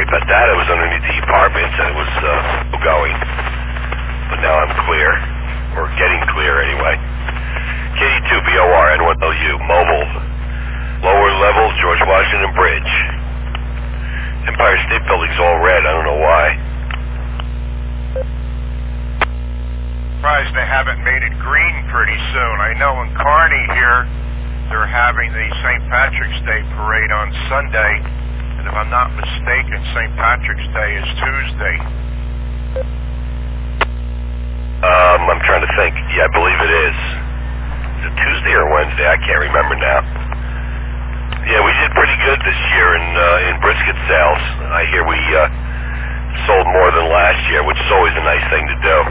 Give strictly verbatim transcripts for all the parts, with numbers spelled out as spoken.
about that. I was underneath the apartments and it was uh, going. But now I'm clear. Or getting clear anyway. K D two B O R N one L U, mobile. Lower level, George Washington Bridge. Empire State Building's all red. I don't know why. Surprised they haven't made it green pretty soon. I know in Kearney here, they're having the Saint Patrick's Day parade on Sunday. And if I'm not mistaken, Saint Patrick's Day is Tuesday. Um, I'm trying to think. Yeah, I believe it is. Is it Tuesday or Wednesday? I can't remember now. Yeah, we did pretty good this year in uh, in brisket sales. I hear we uh, sold more than last year, which is always a nice thing to do.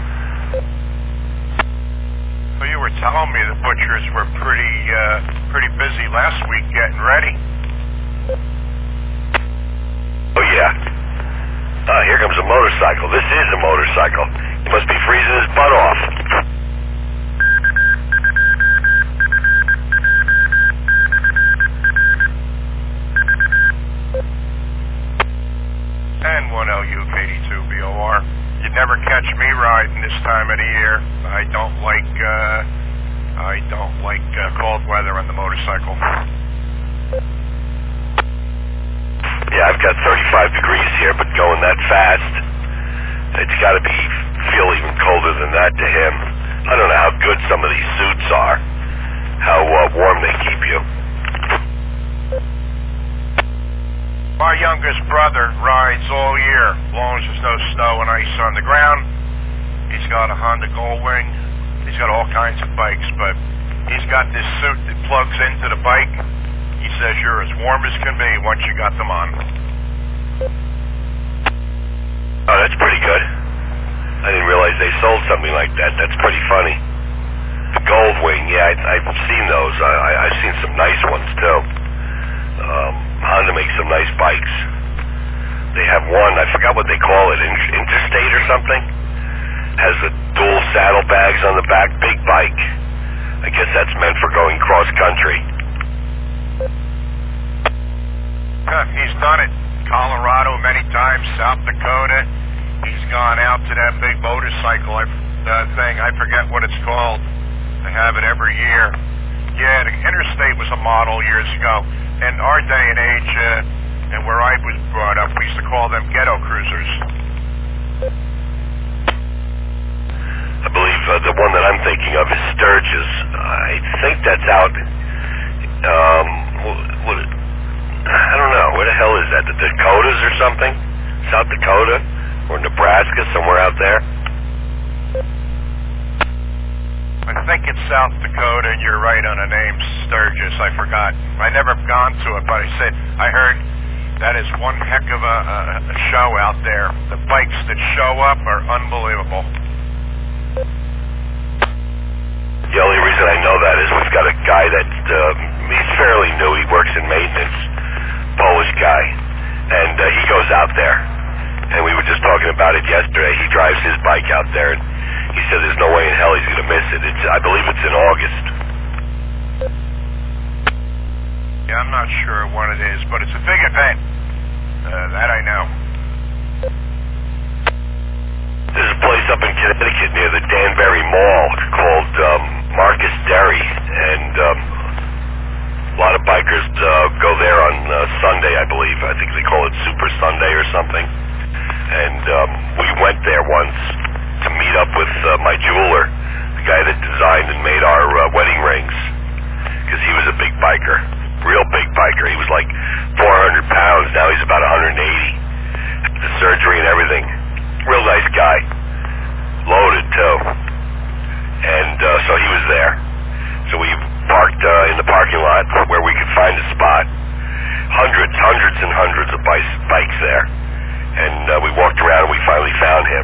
Well, you were telling me the butchers were pretty uh, pretty busy last week getting ready. Oh yeah. Ah, here comes a motorcycle. This is a motorcycle. He must be freezing his butt off. And one L U K D two B O R. You'd never catch me riding this time of the year. I don't like uh, I don't like uh, cold weather on the motorcycle. Yeah, I've got thirty-five degrees here, but going that fast, it's got to be feel even colder than that to him. I don't know how good some of these suits are, how uh, warm they keep you. My youngest brother rides all year, as long as there's no snow and ice on the ground. He's got a Honda Goldwing. He's got all kinds of bikes, but he's got this suit that plugs into the bike. He says you're as warm as can be once you got them on. Oh, that's pretty good. I didn't realize they sold something like that. That's pretty funny. The Goldwing, yeah, I, I've seen those. I, I, I've seen some nice ones, too. Um, Honda makes some nice bikes. They have one, I forgot what they call it, in- Interstate or something. Has the dual saddlebags on the back, big bike. I guess that's meant for going cross-country. Uh, he's done it. Colorado many times, South Dakota. He's gone out to that big motorcycle uh, thing. I forget what it's called. They have it every year. Yeah, the Interstate was a model years ago. In our day and age, uh, and where I was brought up, we used to call them ghetto cruisers. I believe uh, the one that I'm thinking of is Sturgis. I think that's out. Um, what, I don't know. Where the hell is that? The Dakotas or something? South Dakota or Nebraska, somewhere out there. I think it's South Dakota, and you're right on the name, Sturgis. I forgot. I never have gone to it, but I said I heard that is one heck of a, a, a show out there. The bikes that show up are unbelievable. The only reason I know that is we've got a guy that uh, he's fairly new. He works in maintenance, Polish guy, and uh, he goes out there. And we were just talking about it yesterday. He drives his bike out there, and he said there's no way in hell he's going to miss it. It's, I believe it's in August. Yeah, I'm not sure what it is, but it's a big event. Uh, that I know. There's a place up in Connecticut near the Danbury Mall called um, Marcus Dairy, and um, a lot of bikers uh, go there on uh, Sunday, I believe. I think they call it Super Sunday or something. And um, we went there once to meet up with uh, my jeweler, the guy that designed and made our uh, wedding rings, because he was a big biker, real big biker. He was like four hundred pounds. Now he's about one hundred eighty. The surgery and everything. Real nice guy. Loaded, too. And uh, so he was there. So we parked uh, in the parking lot where we could find a spot. Hundreds, hundreds and hundreds of bikes, bikes there. And uh, we walked around and we finally found him.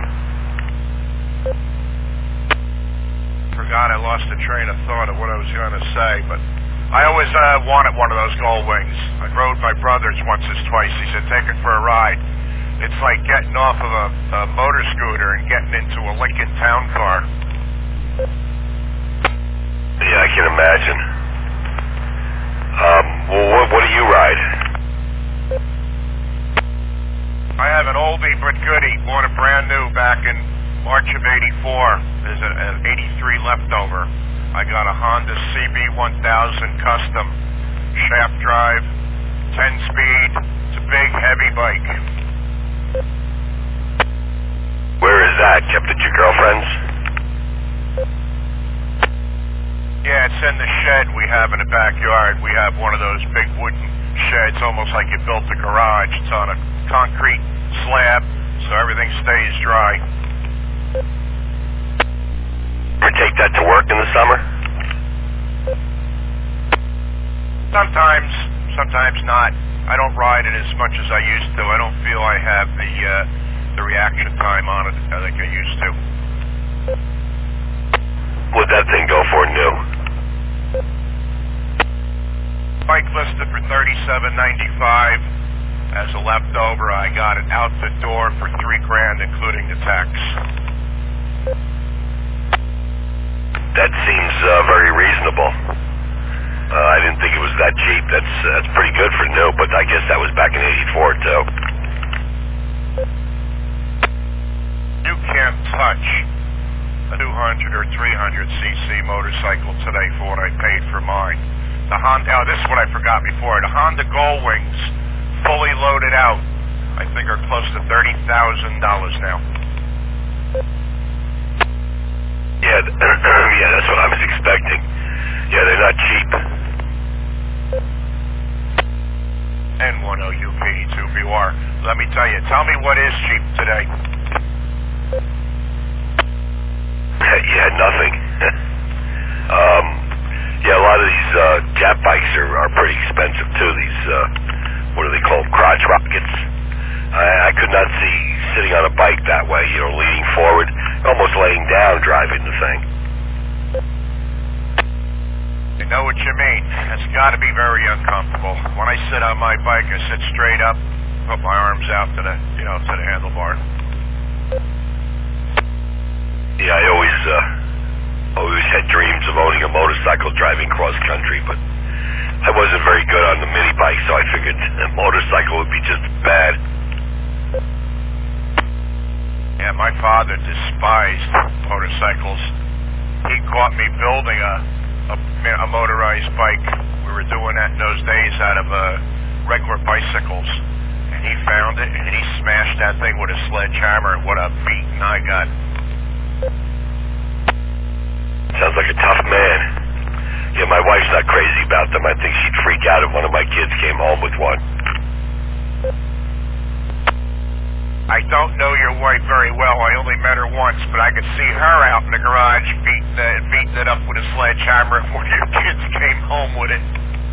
Forgot I lost the train of thought of what I was going to say, but I always uh, wanted one of those Goldwings. I rode my brother's once or twice. He said, take it for a ride. It's like getting off of a, a motor scooter and getting into a Lincoln Town car. Yeah, I can imagine. Um, well, what, what do you ride? me but goody. Bought a brand new back in March of eighty-four. There's an eighty-three leftover. I got a Honda C B one thousand custom, shaft drive, ten speed. It's a big, heavy bike. Where is that? Kept at your girlfriend's? Yeah, it's in the shed we have in the backyard. We have one of those big wooden sheds, almost like you built a garage. It's on a concrete slab, so everything stays dry. Ever take that to work in the summer? Sometimes, sometimes not. I don't ride it as much as I used to. I don't feel I have the uh, the reaction time on it like I used to. What'd that thing go for new? Bike listed for thirty-seven ninety-five. As a leftover, I got it out the door for three grand, including the tax. That seems uh, very reasonable. Uh, I didn't think it was that cheap. That's uh, that's pretty good for new, but I guess that was back in eighty-four too. You can't touch a two hundred or three hundred c c motorcycle today for what I paid for mine. The Honda, oh, this is what I forgot before. The Honda Goldwings, fully loaded out, I think are close to thirty thousand dollars now. Yeah, yeah, that's what I was expecting. Yeah, they're not cheap. N one O U P two B R. Let me tell you, tell me what is cheap today. Yeah, nothing. um, yeah, a lot of these uh, Jap bikes are, are pretty expensive too. These, uh, what do they call them, crotch rockets. I, I could not see sitting on a bike that way, you know, leaning forward, almost laying down driving the thing. I know what you mean. It's got to be very uncomfortable. When I sit on my bike, I sit straight up, put my arms out to the, you know, to the handlebar. Yeah, I always, uh, always had dreams of owning a motorcycle driving cross country, but I wasn't very good on the mini bike, so I figured a motorcycle would be just as bad. Yeah, my father despised motorcycles. He caught me building a, a, a motorized bike. We were doing that in those days out of uh, regular bicycles. And he found it, and he smashed that thing with a sledgehammer, and what a beating I got. Sounds like a tough man. Yeah, my wife's not crazy about them. I think she'd freak out if one of my kids came home with one. I don't know your wife very well. I only met her once, but I could see her out in the garage beating, uh, beating it up with a sledgehammer if one of your kids came home with it.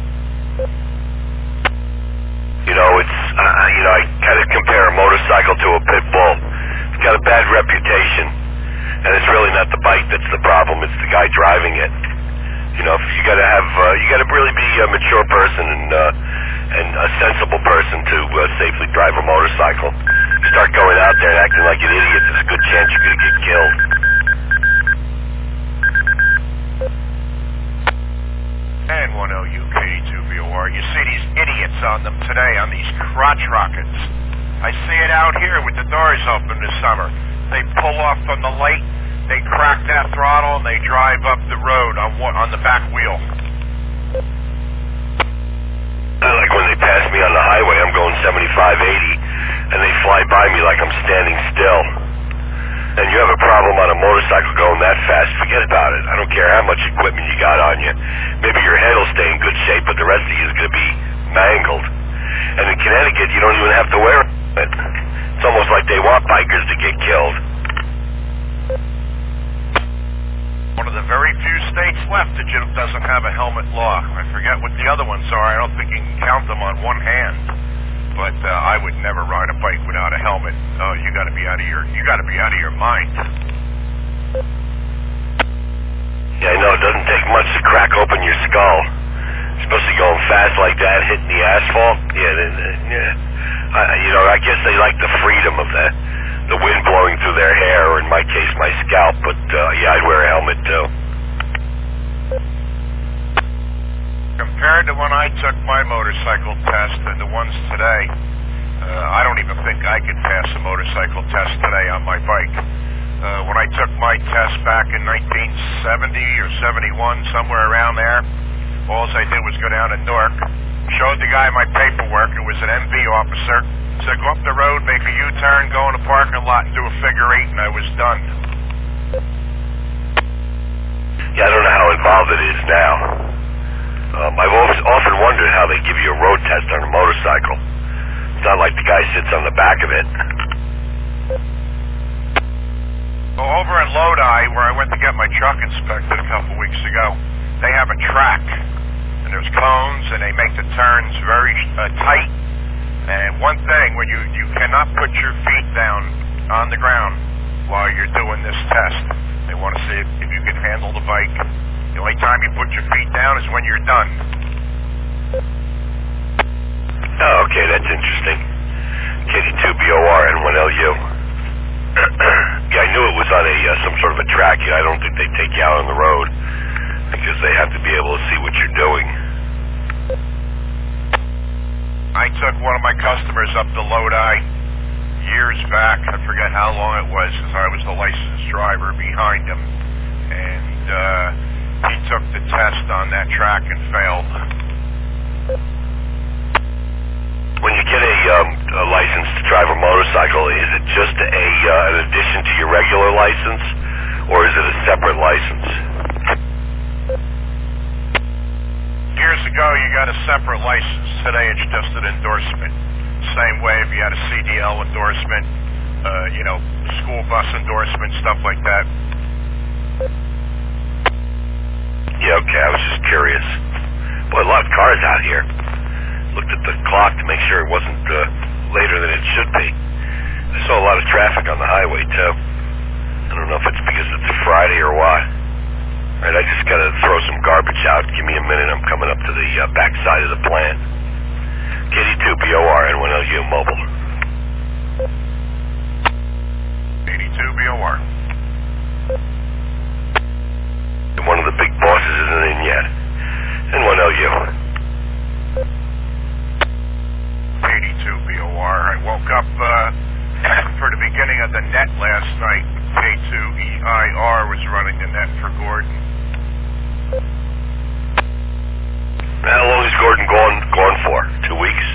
You know, it's, uh, you know, I kind of compare a motorcycle to a pit bull. It's got a bad reputation, and it's really not the bike that's the problem. It's the guy driving it. You know, you got to have, uh, you got to really be a mature person and uh, and a sensible person to uh, safely drive a motorcycle. You start going out there and acting like an idiot, there's a good chance you're going to get killed. N one O U K two B O R. You see these idiots on them today, on these crotch rockets. I see it out here with the doors open this summer. They pull off from the light, they crack that throttle, and they drive up the road on one, on the back wheel. Like when they pass me on the highway, I'm going seventy-five, eighty, and they fly by me like I'm standing still. And you have a problem on a motorcycle going that fast, forget about it. I don't care how much equipment you got on you. Maybe your head will stay in good shape, but the rest of you is going to be mangled. And in Connecticut, you don't even have to wear it. It's almost like they want bikers to get killed. One of the very few states left that doesn't have a helmet law. I forget what the other ones are. I don't think you can count them on one hand. But uh, I would never ride a bike without a helmet. Oh, you got to be out of your you got to be out of your mind. Yeah, I know. It doesn't take much to crack open your skull. Especially going fast like that, hitting the asphalt. Yeah, yeah. I, you know, I guess they like the freedom of the the wind blowing through their hair, or in my case, my scalp. But uh, yeah, I'd wear a helmet too. Compared to when I took my motorcycle test and the ones today, Uh, I don't even think I could pass a motorcycle test today on my bike. Uh, when I took my test back in nineteen seventy or seventy-one, somewhere around there, all I did was go down to Newark, showed the guy my paperwork, who was an M V officer, said go up the road, make a U-turn, go in the parking lot and do a figure eight, and I was done. Yeah, I don't know how involved it is now. Um, I've always, often wondered how they give you a road test on a motorcycle. It's not like the guy sits on the back of it. Well, over in Lodi, where I went to get my truck inspected a couple weeks ago, they have a track, and there's cones, and they make the turns very uh, tight. And one thing, when you, you cannot put your feet down on the ground while you're doing this test. They want to see if, if you can handle the bike. The only time you put your feet down is when you're done. Oh, okay, that's interesting. K D two B O R N one L U. Yeah, I knew it was on a uh, some sort of a track. Yeah, I don't think they take you out on the road because they have to be able to see what you're doing. I took one of my customers up to Lodi years back. I forget how long it was because I was the licensed driver behind him. And uh, he took the test on that track and failed. When you get a, um, a license to drive a motorcycle, is it just a uh, an addition to your regular license, or is it a separate license? Years ago, you got a separate license. Today, it's just an endorsement. Same way if you had a C D L endorsement, uh, you know, school bus endorsement, stuff like that. Yeah, okay, I was just curious. Boy, a lot of cars out here. Looked at the clock to make sure it wasn't uh, later than it should be. I saw a lot of traffic on the highway, too. I don't know if it's because it's a Friday or what. All right, I just got to throw some garbage out. Give me a minute. I'm coming up to the uh, back side of the plant. K D two B O R N one L U mobile. K D two B O R. And one of the big bosses isn't in yet. N one L U. K D two B O R. I woke up uh, for the beginning of the net last night. K two E I R was running the net for Gordon. How long is Gordon gone, gone for? Two weeks?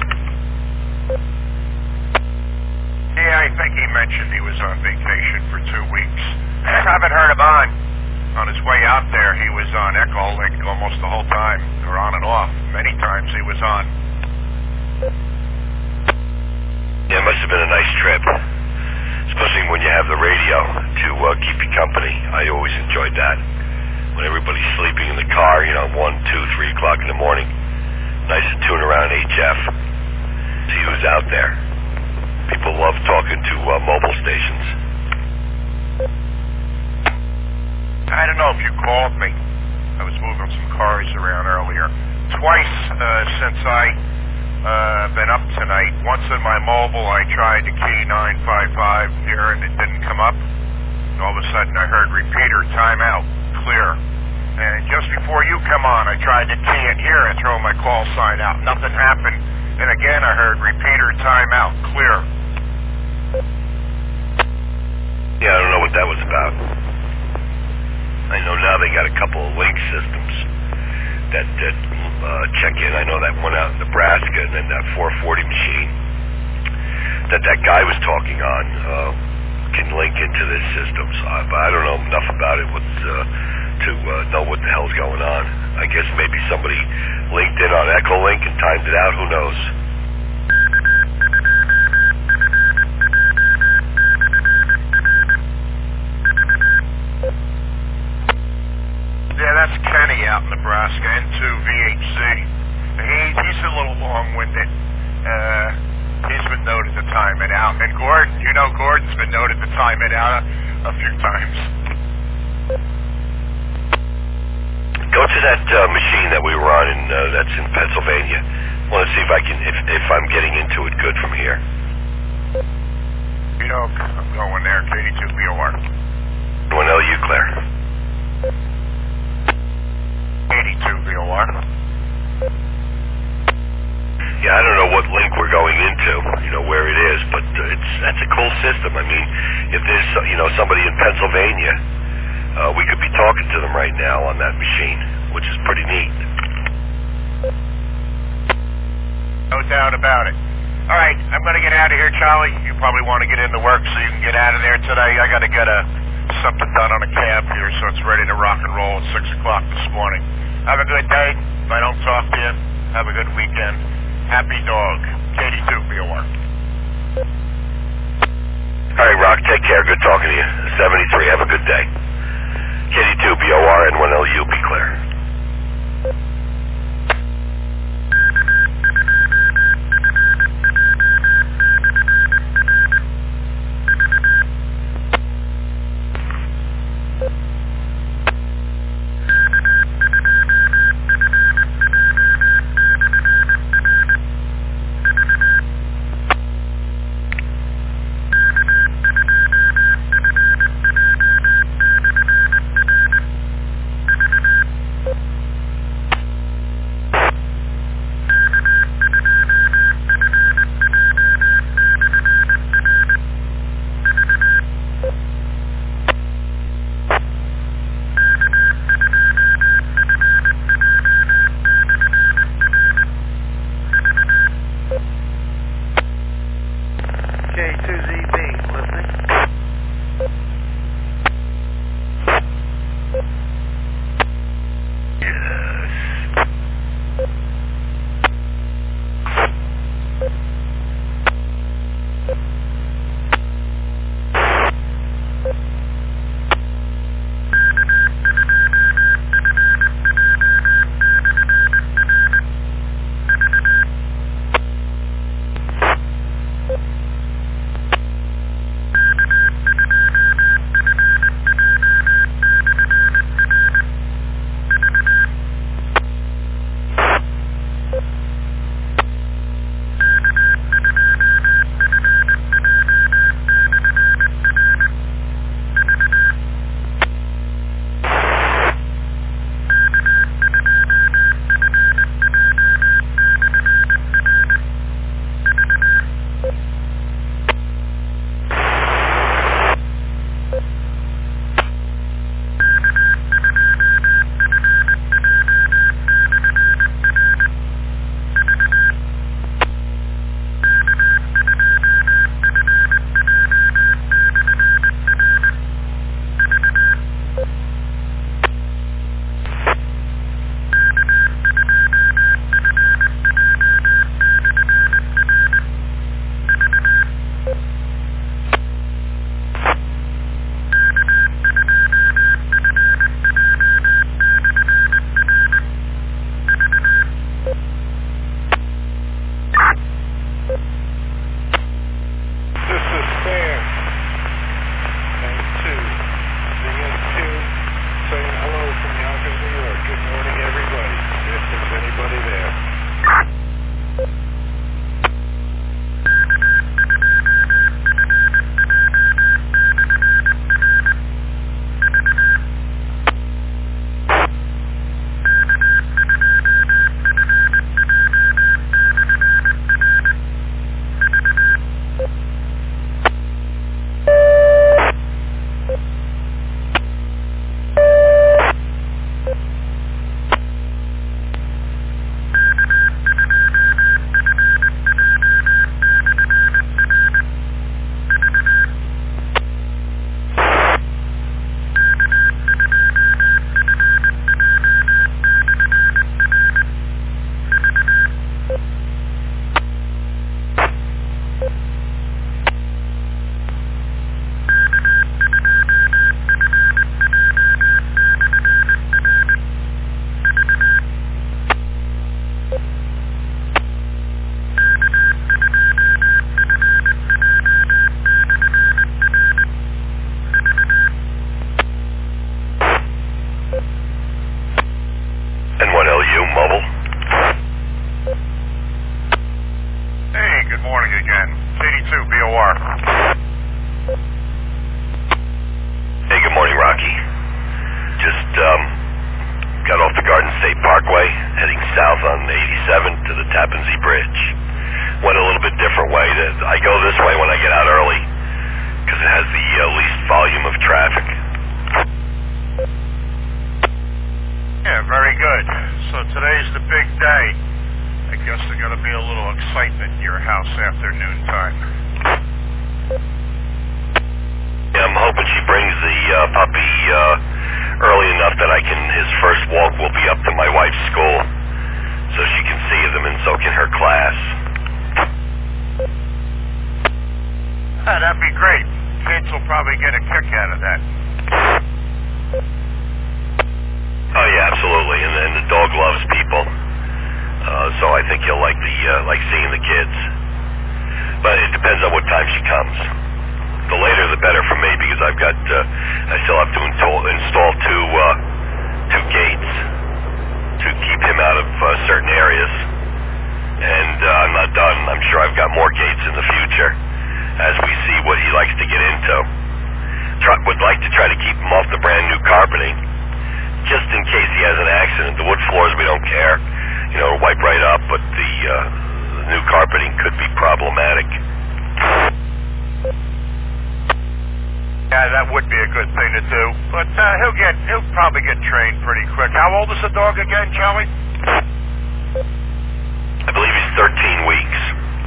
Yeah, I think he mentioned he was on vacation for two weeks. I haven't heard him on. On his way out there, he was on Echolink almost the whole time, or on and off. Many times he was on. Yeah, it must have been a nice trip. Especially when you have the radio to uh, keep you company. I always enjoyed that. When everybody's sleeping in the car, you know, one, two, three o'clock in the morning. Nice to tune around H F. See who's out there. People love talking to uh, mobile stations. I don't know if you called me. I was moving some cars around earlier. Twice uh, since I uh, been up tonight. Once in my mobile, I tried the key nine five five here and it didn't come up. And all of a sudden, I heard repeater timeout clear. And just before you come on, I tried to key it here and throw my call sign out. Nothing happened. And again, I heard repeater timeout clear. Yeah, I don't know what that was about. I know now they got a couple of link systems that, that uh, check in. I know that one out in Nebraska, and then that four forty machine that that guy was talking on uh, can link into this system. So I, but I don't know enough about it with, uh, to uh, know what the hell's going on. I guess maybe somebody linked in on Echolink and timed it out. Who knows? Yeah, that's Kenny out in Nebraska, N two V H Z. He, he's a little long-winded. Uh, he's been noted to time it out. And Gordon, you know Gordon's been noted to time it out a, a few times. Go to that uh, machine that we were on in, uh, that's in Pennsylvania. I want to see if I can, if, if I'm getting into it good from here. You know, I'm going there, K D two B O R. one L U, Claire. Yeah, I don't know what link we're going into, you know, where it is, but uh, it's that's a cool system. I mean, if there's, you know, somebody in Pennsylvania, uh, we could be talking to them right now on that machine, which is pretty neat. No doubt about it. All right, I'm going to get out of here, Charlie. You probably want to get into work so you can get out of there today. I got to get a something done on a cab here so it's ready to rock and roll at six o'clock this morning. Have a good day. If I don't talk to you, have a good weekend. Happy dog. Katie two, B O R. All right, Rock, take care. Good talking to you. seventy-three, have a good day. Katie two, B O R, N one L U, be clear. south on eighty-seven to the Tappan Zee Bridge. Went a little bit different way. I go this way when I get out early because it has the uh, least volume of traffic. Yeah, very good. So today's the big day. I guess there's going to be a little excitement in your house after noontime. Yeah, I'm hoping she brings the uh, puppy uh, early enough that I can. His first walk will be up to my wife's school, so she can see them, and so can her class. Ah, that'd be great. Kids will probably get a kick out of that. Oh yeah, absolutely, and, and the dog loves people, uh, so I think he'll like the uh, like seeing the kids. But it depends on what time she comes. The later, the better for me, because I've got uh, I still have to install, install two uh, two gates to keep him out of uh, certain areas, and uh, I'm not done. I'm sure I've got more gates in the future as we see what he likes to get into. Try, would like to try to keep him off the brand new carpeting, just in case he has an accident. The wood floors, we don't care. You know, wipe right up, but the, uh, the new carpeting could be problematic. Yeah, that would be a good thing to do. But uh, he'll get, he'll probably get trained pretty quick. How old is the dog again, Charlie? I believe he's thirteen weeks.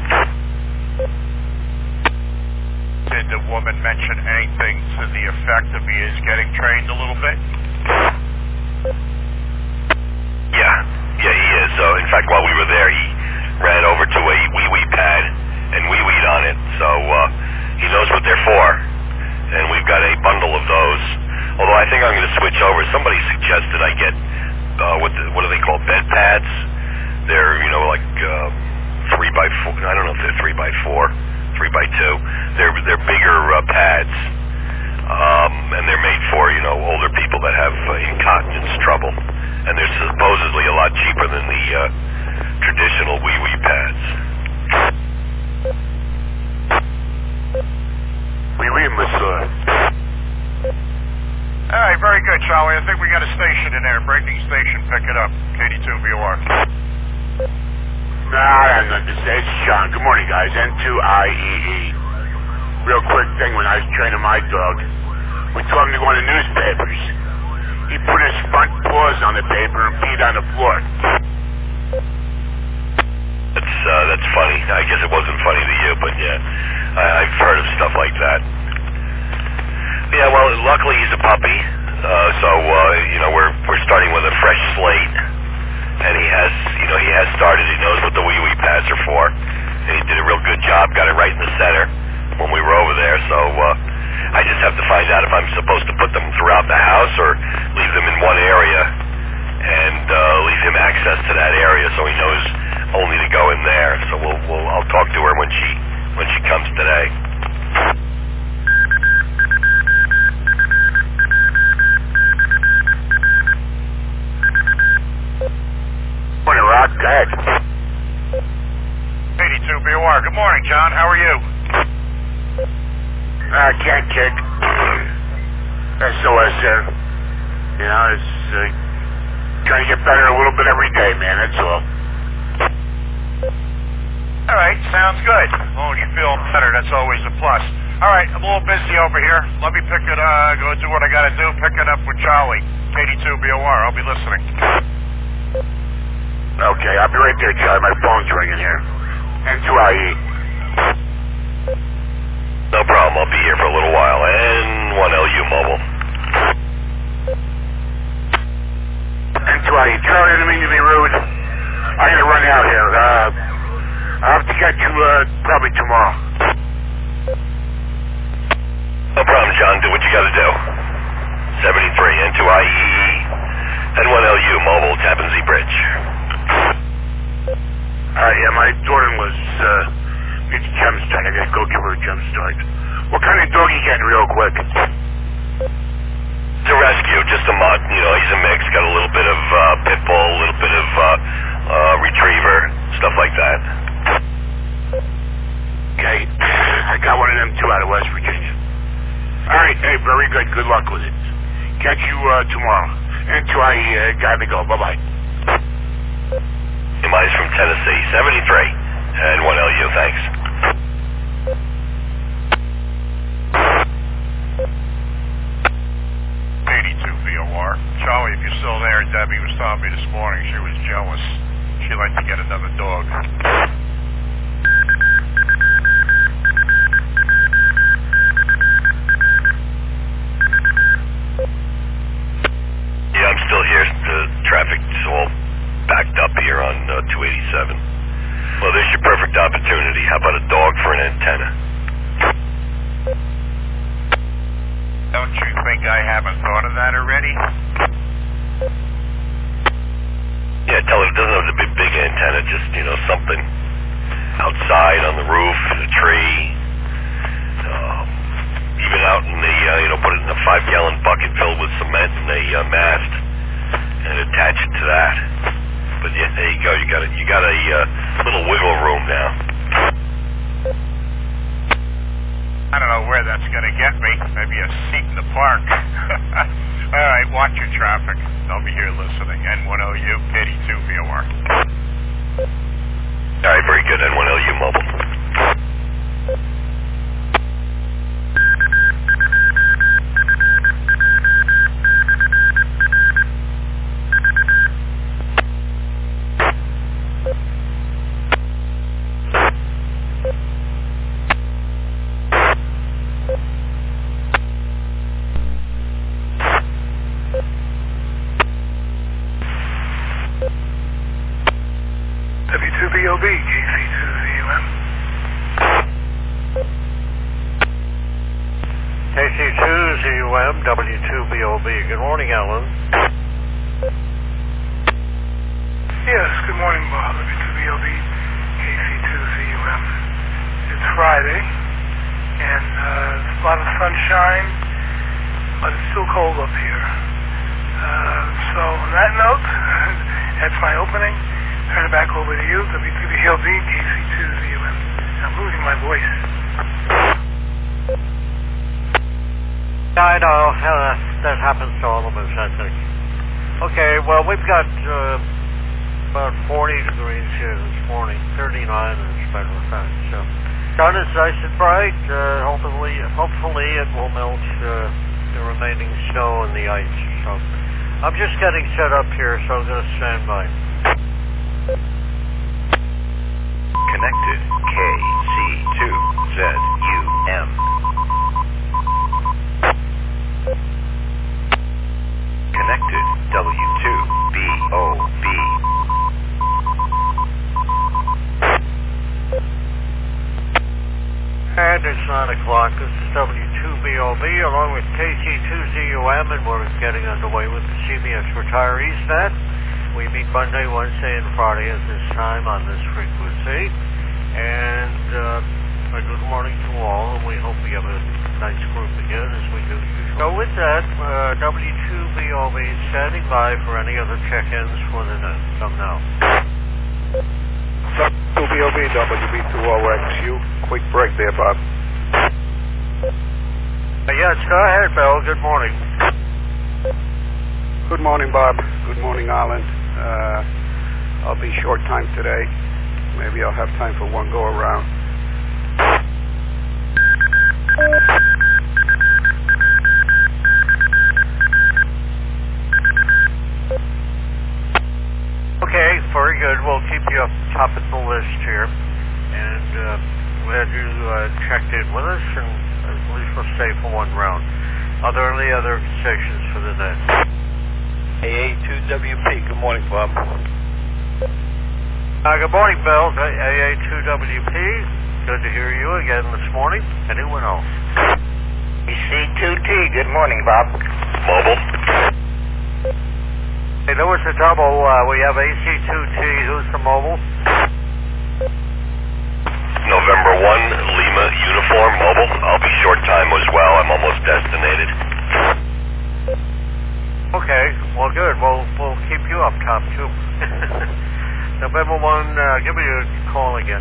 Did the woman mention anything to the effect of he is getting trained a little bit? Yeah, yeah, he is. So, in fact, while we were there, he ran over to a wee-wee pad and wee-weed on it. So uh, he knows what they're for, and we've got a bundle of those. Although I think I'm going to switch over. Somebody suggested I get uh, what the, what are they called? Bed pads. They're you know like uh, three by four. I don't know if they're three by four. Three by two. They're they're bigger uh, pads, um, and they're made for you know older people that have uh, incontinence trouble, and they're supposedly a lot cheaper than the uh, traditional wee wee pads. Wee wee, monsieur. All right, very good, Charlie. I think we got a station in there, breaking station. Pick it up, K D two V O R. Nah, I don't understand. It's John. Good morning, guys. N two I E E. Real quick thing, when I was training my dog, we told him to go on the newspapers. He put his front paws on the paper and peed on the floor. That's uh, that's funny. I guess it wasn't funny to you, but yeah, I, I've heard of stuff like that. Yeah, well, luckily he's a puppy, uh, so uh, you know we're we're starting with a fresh slate. And he has, you know, he has started. He knows what the wee-wee pads are for. And he did a real good job. Got it right in the center when we were over there. So uh, I just have to find out if I'm supposed to put them throughout the house or leave them in one area and uh, leave him access to that area so he knows only to go in there. So we'll, we'll, I'll talk to her when she when she comes today. Morning, Rock. Go ahead. eighty-two B O R. Good morning, John. How are you? I uh, can't kick. S O S there. You know, it's uh, trying to get better a little bit every day, man. That's all. All right, sounds good. As long as you feel better, that's always a plus. All right, I'm a little busy over here. Let me pick it, uh, go do what I got to do. Pick it up with Charlie. eighty-two B O R. I'll be listening. Okay, I'll be right there, Charlie. My phone's ringing here. N two I E. No problem. I'll be here for a little while. N one L U mobile. N two I E. Charlie, I didn't mean to be rude. I'm going to run out here. Uh, I'll have to get you uh, probably tomorrow. No problem, John. Do what you got to do. seventy-three N two I E. N one L U mobile. Tappan Zee Bridge. Uh, yeah, my daughter-in-law's, uh, needs a jump start. I gotta go give her a jump start. What kind of dog are you getting real quick? It's a rescue, just a mutt. You know, he's a mix. Got a little bit of uh, pit bull, a little bit of uh, uh, retriever, stuff like that. Okay. I got one of them, too, out of West Virginia. All right. Hey, very good. Good luck with it. Catch you uh, tomorrow. And to I uh, gotta go. Bye-bye. Mize from Tennessee, seventy-three and one L U, thanks. eighty-two V O R. Charlie, if you're still there, Debbie was telling me this morning she was jealous. She'd like to get another dog. Yeah, I'm still here. The traffic's all backed up here on uh, two eighty-seven. Well, there's your perfect opportunity. How about a dog for an antenna? Don't you think I haven't thought of that already? Yeah, tell her it doesn't have to be a big antenna, just, you know, something outside on the roof, in a tree, um, even out in the, uh, you know, put it in a five-gallon bucket filled with cement and a uh, mast and attach it to that. But yeah, there you go. You got a, you got a uh, little wiggle room now. I don't know where that's going to get me. Maybe a seat in the park. All right, watch your traffic. I'll be here listening. N one L U, eighty-two V O R. All right, very good. N one L U mobile. W two B O B, K C two Z U M. K C two Z U M, W two B O B. Good morning, Alan. Yes, good morning, Bob. W two B O B, K C two Z U M. It's Friday, and uh, there's a lot of sunshine, but it's still cold up here. Uh, so, on that note, that's my opening. Turn it back over to you, W two B O B, K C two Z U M. I'm losing my voice. Yeah, I know. Uh, that happens to all of us, I think. Okay, well, we've got uh, about forty degrees here this morning, thirty-nine as a matter of fact. So, sun is nice and bright. Uh, hopefully, hopefully it will melt uh, the remaining snow and the ice. So, I'm just getting set up here, so I'm going to stand by. Connected K C two Z U M. Connected W two B O B. And it's nine o'clock. This is W two B O B along with K C two Z U M, and we're getting underway with the C B S Retirees Net. We meet Monday, Wednesday, and Friday at this time on this frequency. And uh, a good morning to all, and we hope we have a nice group again as we do usually. So with that, uh, W two B O B standing by for any other check-ins for the net. Come now. W two B O B, W B two O X U. Quick break there, Bob. Uh, yes, go ahead, Bill. Good morning. Good morning, Bob. Good morning, Alan. Uh, I'll be short time today. Maybe I'll have time for one go around. Okay, very good. We'll keep you up top of the list here. And uh, glad you uh, checked in with us, and at least we'll stay for one round. Are there any other stations for the day? A A two W P. Good morning, Bob. Uh, good morning, Bill. A A two W P. Good to hear you again this morning. Anyone else? C two T. Good morning, Bob. Mobile. Hey, there was a double. Uh, we have A C two T. Who's the mobile? November one, Lima Uniform, mobile. I'll be short time as well. I'm almost destinated. Okay, well, good. We'll, we'll keep you up top, too. November one, uh, give me a call again.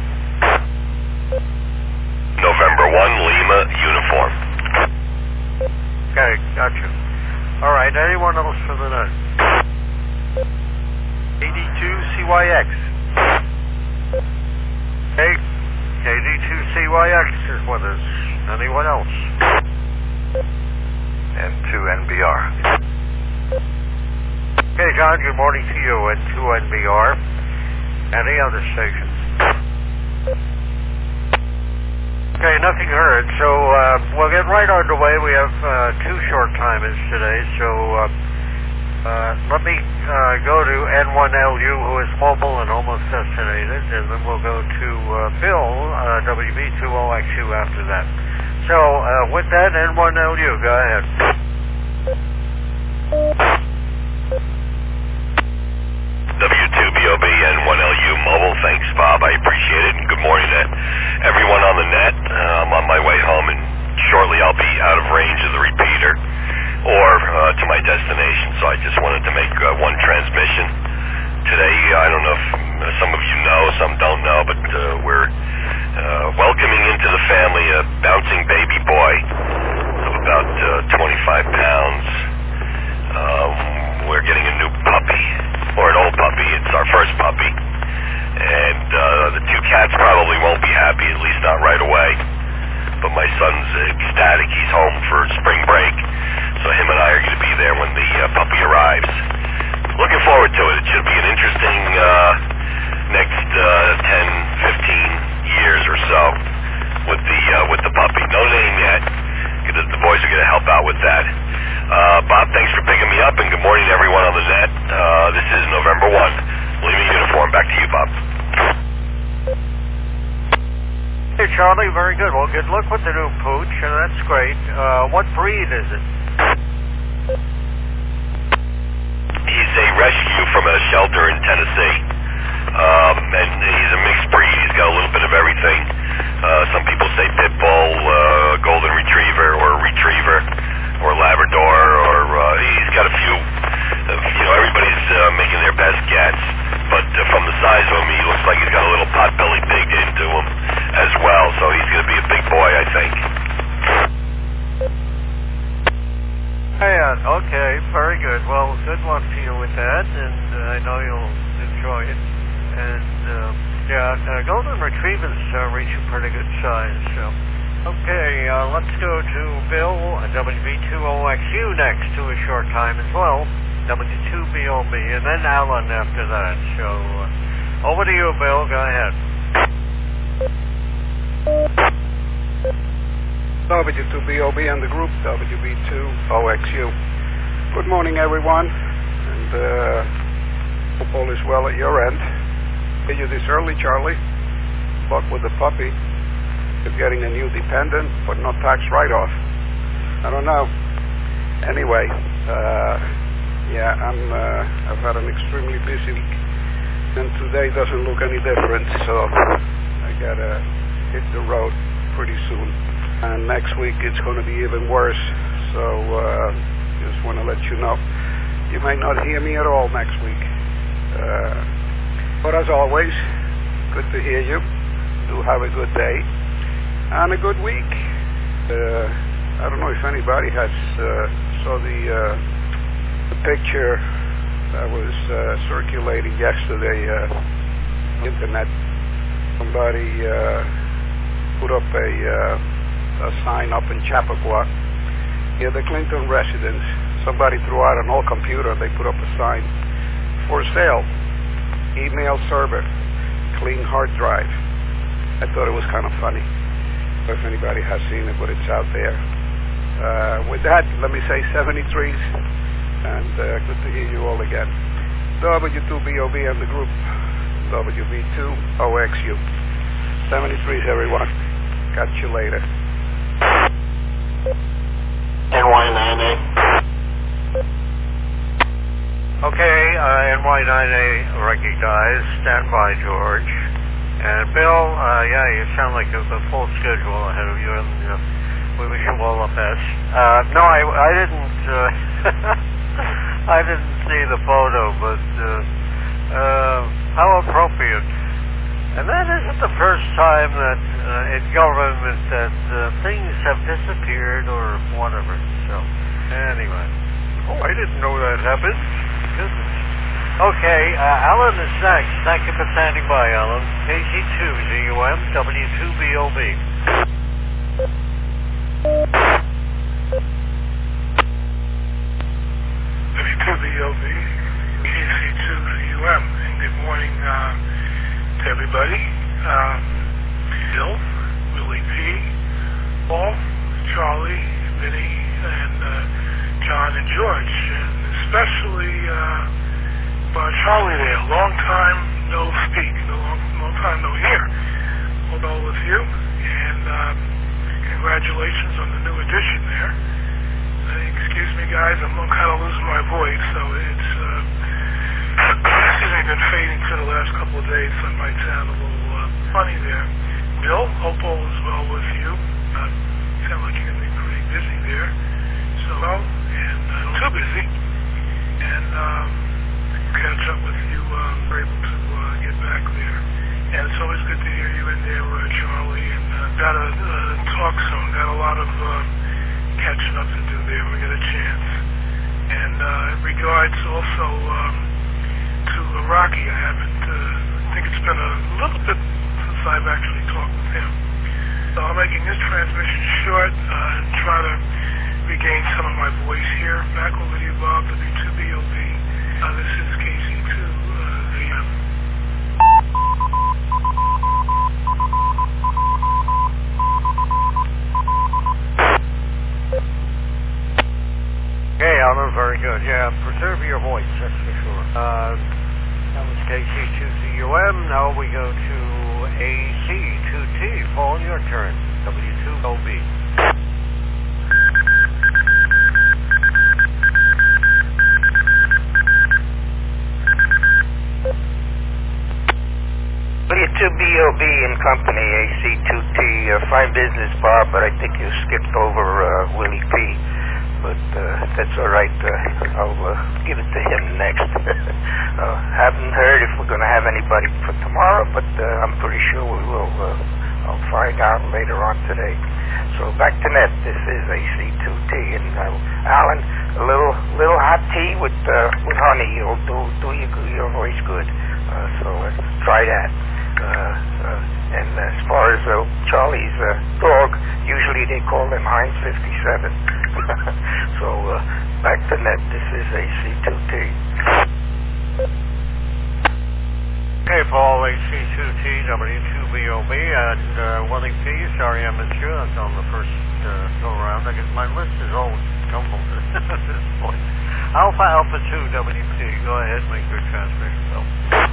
November one, Lima Uniform. Okay, got you. All right, anyone else for the night? eighty-two C Y X. two C Y X is with us. Anyone else? N two N B R. Okay, John, good morning to you. N two N B R. Any other stations? Okay, nothing heard, so uh, we'll get right underway. We have uh, two short timers today, so uh, uh, let me uh, go to N one L U, who is mobile and almost destinated, and then we'll go to uh, Bill, uh, W B two O X U after that. So, uh, with that, N one L U, go ahead. W two B O B N one L U mobile. Thanks, Bob. I appreciate it. And good morning to everyone on the net. Uh, I'm on my way home, and shortly I'll be out of range of the repeater or uh, to my destination. So I just wanted to make uh, one transmission today. I don't know if uh, some of you know, some don't know, but uh, we're uh, welcoming into the family a bouncing baby boy of about uh, twenty-five pounds. Um, we're getting a new puppy. Or an old puppy. It's our first puppy. And uh, the two cats probably won't be happy, at least not right away. But my son's ecstatic. He's home for spring break. So him and I are going to be there when the uh, puppy arrives. Looking forward to it. It should be an interesting uh, next uh, ten, fifteen years or so with the uh, with the puppy. No name yet. The, the boys are going to help out with that. Uh, Bob, thanks for picking me up, and good morning to everyone on the net. Uh, this is November first. Lima Uniform. Back to you, Bob. Hey, Charlie, very good. Well, good luck with the new pooch, and that's great. Uh, what breed is it? He's a rescue from a shelter in Tennessee. Um, and he's a mixed breed. He's got a little bit of everything. Uh, some people say pit bull, uh, golden retriever, or retriever, or Labrador, or uh, he's got a few. Uh, you know, everybody's uh, making their best gets, but uh, from the size of him, he looks like he's got a little pot-belly pig into him as well. So he's going to be a big boy, I think. Yeah, okay, very good. Well, good luck to you with that, and uh, I know you'll enjoy it. And uh, yeah, uh, golden retrievers uh, reach a pretty good size. So, okay, uh, let's go to Bill, W B two O X U next to a short time as well, W two B O B, and then Alan after that. So, uh, over to you, Bill. Go ahead. W two B O B and the group, W B two O X U. Good morning, everyone, and uh, hope all is well at your end. Are you this early, Charlie? Luck with the puppy. You're getting a new dependent, but no tax write-off. I don't know. Anyway, uh, yeah, I'm, uh, I've had an extremely busy week, and today doesn't look any different, so I gotta hit the road pretty soon. And next week it's going to be even worse, so uh, just want to let you know. You may not hear me at all next week. Uh, but as always, good to hear you. Do have a good day and a good week. Uh, I don't know if anybody has uh, saw the, uh, the picture that was uh, circulating yesterday uh, on the internet. Somebody uh, put up a... Uh, a sign up in Chappaqua near the Clinton residence. Somebody threw out an old computer. They put up a sign for sale, email server, clean hard drive. I thought it was kind of funny. If anybody has seen it, but it's out there. Uh, with that, let me say seventy-threes, and uh, good to hear you all again. W two B O B and the group, W B two O X U. seventy-threes, everyone. Catch you later. N Y nine A. Okay, uh, N Y nine A recognized. Stand by, George. And Bill, uh, yeah, you sound like a, a full schedule ahead of you, and uh, we wish you all the best. Uh, no, I, I didn't. Uh, I didn't see the photo, but uh, uh, how appropriate. And that isn't the first time that uh, in government that uh, things have disappeared or whatever. So, anyway. Oh, I didn't know that happened. Goodness. Okay, uh, Alan is next. Thank you for standing by, Alan. K C two Z U M, W two B O B. W two B O B, K C two Z U M, and good morning uh, to everybody. Um, Bill, Willie P, Paul, Charlie, Vinny, and uh, John and George, and especially uh, uh, Charlie there. Long time no speak, no long, long time no hear. Although with you, and um, congratulations on the new edition there. Excuse me, guys, I'm kind of losing my voice, so it's uh, excuse me, been fading for the last couple of days, so I might sound a little uh, funny there. Bill, hope all is well with you. Uh, sound like you're going to be pretty busy there, so and uh, too busy, and um, catch up with you. Um, we're able to uh, get back there, and it's always good to hear you in there, uh, Charlie. And uh, got to uh, talk soon. Got a lot of uh, catching up to do there when we get a chance. And uh, in regards also um, to uh, Rocky, I haven't, uh, I think it's been a little bit since I've actually talked with him. So I'm making this transmission short uh, and try to regain some of my voice here. Back over to you, Bob, W two B O B. Uh, this is K C two Z M. Okay, Alan, very good. Yeah, preserve your voice, that's for sure. Uh, that was K C two Z U M. Now we go to A C two T. Paul, your turn. W two O B. W two B O B and Company, A C two T. Uh, fine business, Bob, but I think you skipped over uh, Willie P. But uh, that's all right. Uh, I'll uh, give it to him next. uh, haven't heard if we're going to have anybody for tomorrow, but uh, I'm pretty sure we will. Uh, I'll find out later on today. So back to net. This is A C two T, and uh, Alan, a little little hot tea with uh, with honey. You'll do do your your voice good. Uh, so uh, try that. Uh, uh, and as far as uh, Charlie's uh, dog, usually they call him Heinz fifty-seven. So uh, back to net. This is A C two T. Okay, Paul, A C two T, W two B O B, and uh, Willie P. Sorry I missed you. That's on the first uh, go around. I guess my list is all jumbled at this point. Alpha Alpha two W P. Go ahead, make your transmission, Bill.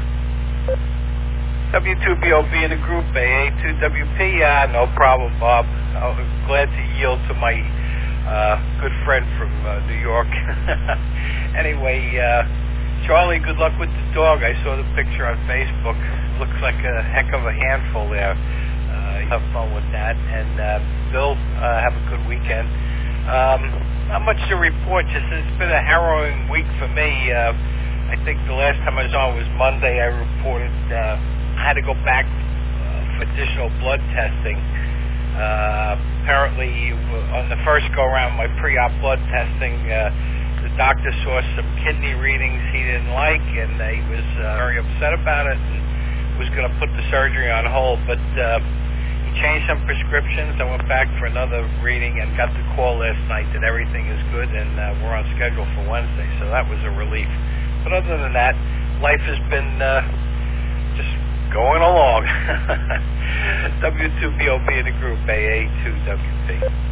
W two B O B in the group, A A two W P. Uh, no problem, Bob. I'm glad to yield to my uh, good friend from uh, New York. Anyway, uh, Charlie, good luck with the dog. I saw the picture on Facebook. Looks like a heck of a handful there. Uh, have fun with that. And uh, Bill, uh, have a good weekend. Um, not much to report. Just it's been a harrowing week for me. Uh, I think the last time I was on was Monday. I reported uh, I had to go back uh, for additional blood testing. Uh, apparently, on the first go-around, my pre-op blood testing, uh, the doctor saw some kidney readings he didn't like, and uh, he was uh, very upset about it and was going to put the surgery on hold. But uh, he changed some prescriptions. I went back for another reading and got the call last night that everything is good, and uh, we're on schedule for Wednesday. So that was a relief. But other than that, life has been uh, just going along. W two B O B in the group, A A two W P.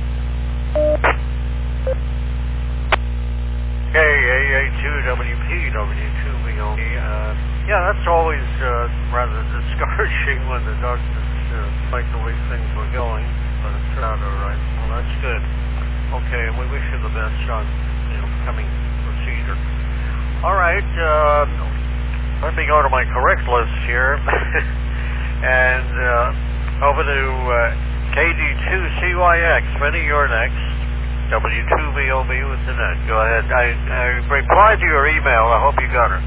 Okay, A A two W P, W two B O B. Uh, yeah, that's always uh, rather discouraging when the doctors uh, like the way things were going, but it turned out all right. Well, that's good. Okay, and we wish you the best on the upcoming procedure. All right, uh, let me go to my correct list here. And uh, over to uh, K D two C Y X. Vinny, you're next. W two B O B with the net. Go ahead. I, I replied to your email. I hope you got her.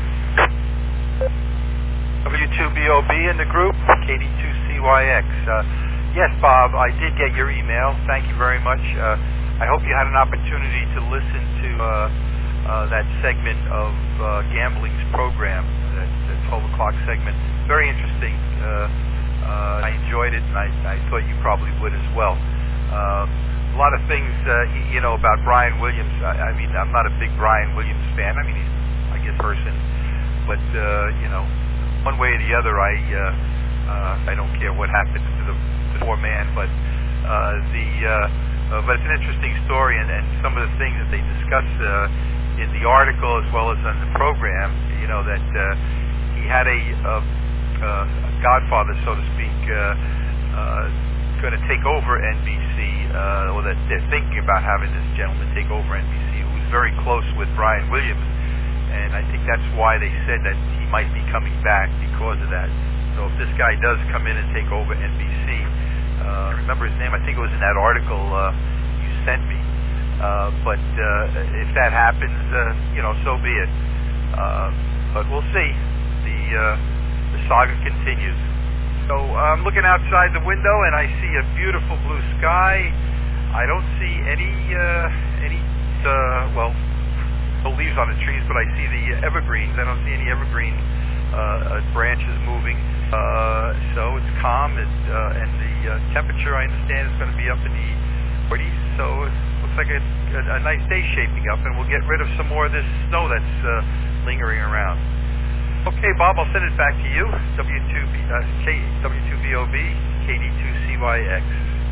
W two B O B in the group, K D two C Y X. Uh, yes, Bob, I did get your email. Thank you very much. Uh, I hope you had an opportunity to listen to uh, uh, that segment of uh, Gambling's program, that, that twelve o'clock segment. Very interesting. Uh, uh, I enjoyed enjoyed it, and I, I thought you probably would as well. Uh, a lot of things, uh, you, you know, about Brian Williams. I, I mean, I'm not a big Brian Williams fan. I mean, he's, I guess, person, but uh, you know, one way or the other, I uh, uh, I don't care what happens to the, to the poor man, but uh, the uh, uh, but it's an interesting story, and, and some of the things that they discuss uh, in the article as well as on the program. You know that uh, he had a, a, a godfather, so to speak, uh, uh, going to take over N B C, uh, or that they're thinking about having this gentleman take over N B C, who was very close with Brian Williams, and I think that's why they said that he might be coming back because of that. So if this guy does come in and take over N B C, uh, remember his name? I think it was in that article uh, you sent me. Uh, but uh, if that happens, uh, you know, so be it. Uh, but we'll see. The uh, the saga continues. So uh, I'm looking outside the window and I see a beautiful blue sky. I don't see any uh, any uh, well, no leaves on the trees, but I see the evergreens. I don't see any evergreen uh, branches moving. Uh, so it's calm, it, uh, and the uh, temperature, I understand, is going to be up in the forties. So it looks like a, a, a nice day shaping up, and we'll get rid of some more of this snow that's uh, lingering around. Okay, Bob, I'll send it back to you. W two B, uh, K, W two B O B, K D two C Y X.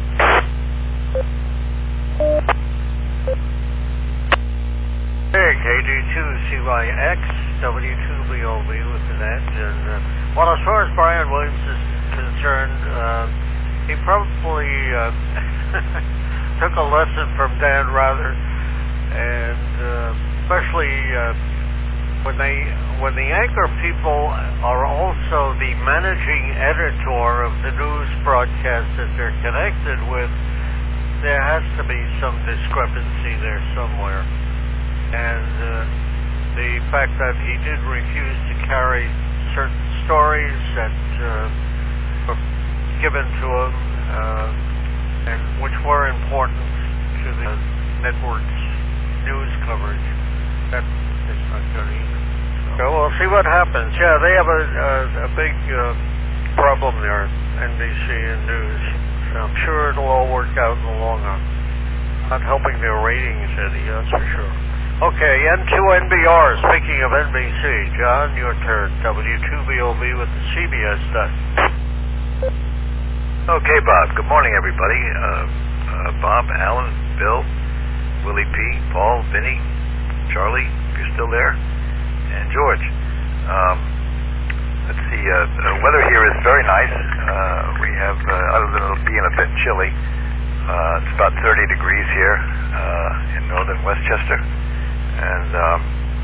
Hey, K D two C Y X, W two B O B with that. And, uh, well, as far as Brian Williams is concerned, uh, he probably uh, took a lesson from Dan Rather, and uh, especially uh, when they when the anchor people are also the managing editor of the news broadcast that they're connected with, there has to be some discrepancy there somewhere. And uh, the fact that he did refuse to carry certain stories that uh, were given to him, uh, and which were important to the network's news coverage, that is not good either. So we'll see what happens. Yeah, they have a, a, a big uh, problem there, N B C and news. So I'm sure it'll all work out in the long run. Not helping their ratings, Eddie, that's for sure. Okay, N two N B R, speaking of N B C, John, your turn. W two B O B with the C B S stuff. Okay, Bob. Good morning, everybody. Uh, uh, Bob, Alan, Bill, Willie P., Paul, Vinny, Charlie, if you're still there, and George. Um, let's see, uh, the weather here is very nice. Uh, we have, uh, other than it being a bit chilly, uh, it's about thirty degrees here uh, in northern Westchester. And um,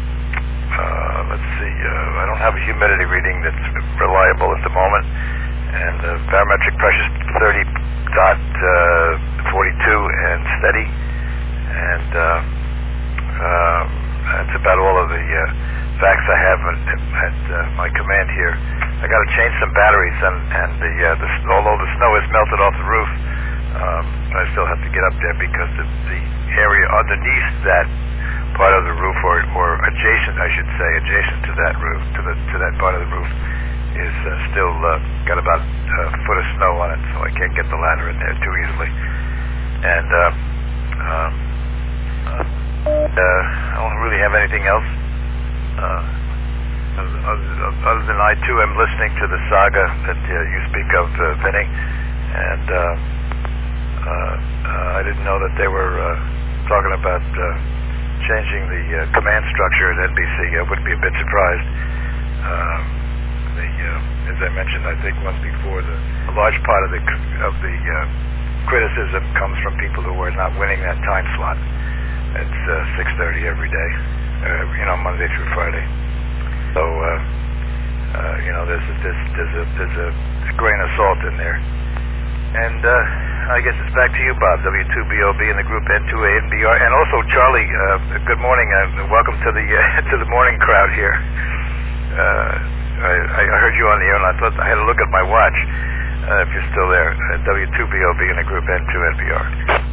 uh, let's see, uh, I don't have a humidity reading that's reliable at the moment. And the uh, barometric pressure is thirty dot forty-two and steady. And uh, um, that's about all of the uh, facts I have at, at uh, my command here. I got to change some batteries, and, and the, uh, the although the snow has melted off the roof, um, I still have to get up there because the, the area underneath that part of the roof, or, or adjacent, I should say, adjacent to that roof, to the to that part of the roof, is uh, still uh, got about a foot of snow on it, so I can't get the ladder in there too easily. And uh, um, uh, uh, I don't really have anything else. Uh, other, other than I too am listening to the saga that uh, you speak of, uh, Vinny, and uh, uh, uh, I didn't know that they were uh, talking about uh, changing the uh, command structure at N B C. I wouldn't be a bit surprised. Um, the, uh, as I mentioned, I think once before, the, a large part of the of the uh, criticism comes from people who are not winning that time slot. It's uh, six thirty every day, uh, you know, Monday through Friday. So, uh, uh, you know, there's a, there's, there's, a, there's a grain of salt in there. And uh, I guess it's back to you, Bob, W two B O B and the group N two A N B R. And also, Charlie, uh, good morning, and welcome to the uh, to the morning crowd here. Uh, I, I heard you on the air, and I thought I had to look at my watch, uh, if you're still there. Uh, W two B O B and the group N two N B R.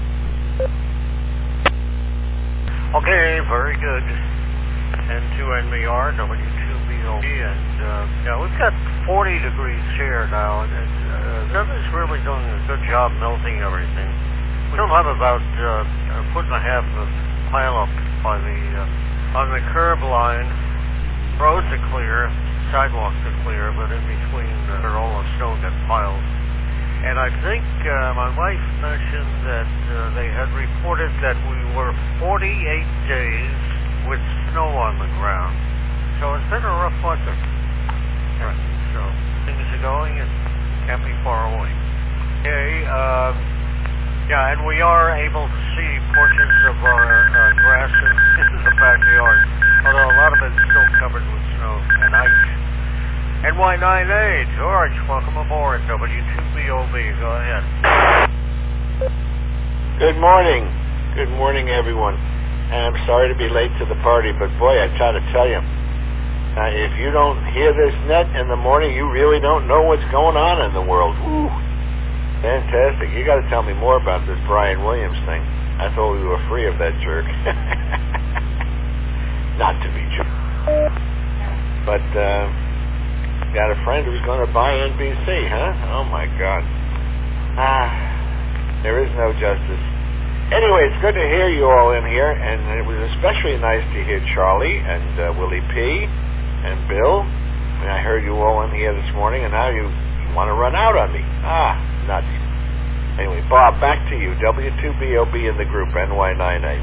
Okay, very good. N two N B R, W two B O B, and uh, yeah, we've got forty degrees here now, and it's, uh, Weather's really doing a good job melting everything. We still have about uh, a foot and a half of pile up by the uh, on the curb line. Roads are clear, sidewalks are clear, but in between uh, all the snow gets piled. And I think uh, my wife mentioned that uh, they had reported that we were forty-eight days with snow on the ground. So it's been a rough winter. Right. So things are going and can't be far away. Okay, um, yeah, and we are able to see portions of our uh, grasses in the backyard, although a lot of it's still covered with snow and ice. N Y nine A, George, welcome aboard, W two B O B, go ahead. Good morning. Good morning, everyone. And I'm sorry to be late to the party, but boy, I try to tell you, uh, if you don't hear this net in the morning, you really don't know what's going on in the world. Woo! Fantastic. You got to tell me more about this Brian Williams thing. I thought we were free of that jerk. Not to be true. But, uh... got a friend who's going to buy N B C, huh? Oh, my God. Ah, there is no justice. Anyway, it's good to hear you all in here, and it was especially nice to hear Charlie and uh, Willie P. and Bill. I mean, I heard you all in here this morning, and now you, you want to run out on me. Ah, nuts. Anyway, Bob, back to you. W two B O B in the group, N Y nine A.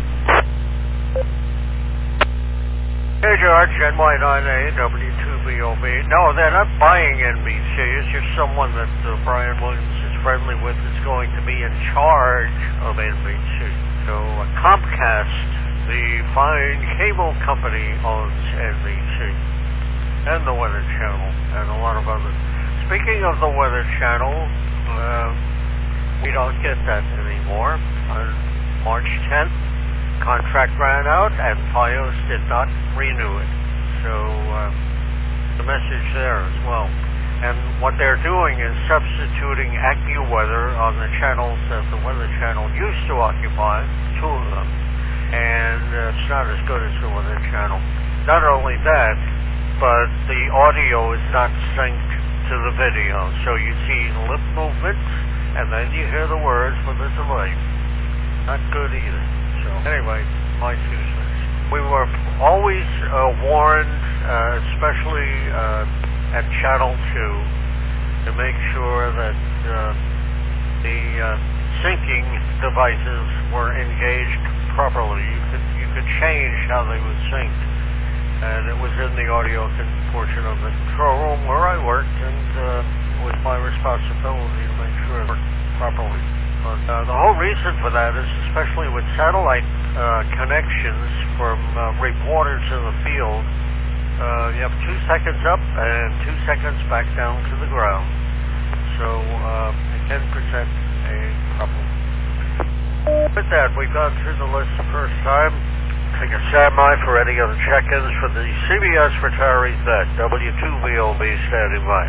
Hey, George, N Y nine A, W two B O B. No, they're not buying N B C. It's just someone that uh, Brian Williams is friendly with is going to be in charge of N B C. So uh, Comcast, the fine cable company, owns N B C. And the Weather Channel, and a lot of others. Speaking of the Weather Channel, uh, we don't get that anymore. On March tenth, contract ran out, and Fios did not renew it. So, uh, the message there as well. And what they're doing is substituting AccuWeather on the channels that the Weather Channel used to occupy, two of them, and uh, it's not as good as the Weather Channel. Not only that, but the audio is not synced to the video. So you see lip movements, and then you hear the words with a delay. Not good either. So anyway, my two cents. We were always uh, warned, uh, especially uh, at Channel two, to make sure that uh, the uh, syncing devices were engaged properly. You could, you could change how they would sync. And it was in the audio portion of the control room where I worked, and uh, it was my responsibility to make sure it worked properly. But uh, the whole reason for that is, especially with satellite uh, connections from uh, reporters in the field, uh, you have two seconds up and two seconds back down to the ground. So uh, it can present a problem. With that, we've gone through the list the first time. Take a standby for any other check-ins for the C B S retirees that W two B O B standing by.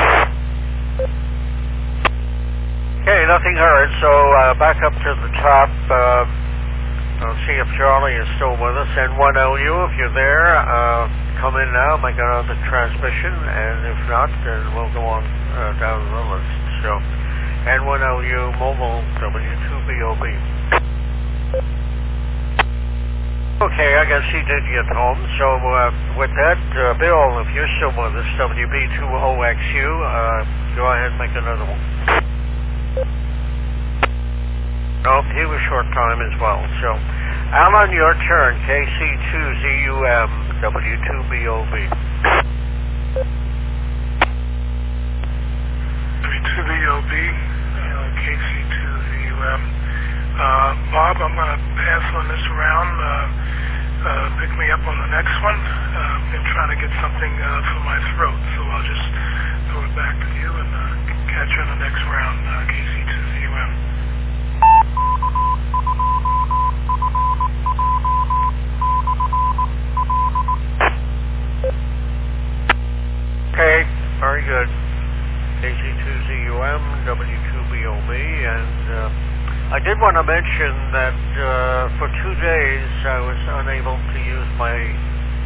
Okay, nothing heard, so uh, back up to the top. Uh, I'll see if Charlie is still with us. N one L U, if you're there, uh, come in now, make another transmission, and if not, then we'll go on uh, down the list. So, N one L U, mobile, W two B O B. Okay, I guess he did get home. So uh, with that, uh, Bill, if you're still with us, W B two O X U, uh, go ahead and make another one. Nope, he was short time as well. So, Alan, your turn. K C two Z U M, W two B O B. W two B O B, uh, K C two Z U M. Uh, Bob, I'm going to pass on this round. Uh, uh, pick me up on the next one. Uh, I'm trying to get something uh, for my throat, so I'll just throw it back to you and uh, catch you on the next round, uh, K C two Z U M. Okay, very good. K C two Z U M, W two B O B, and uh, I did want to mention that uh, for two days I was unable to use my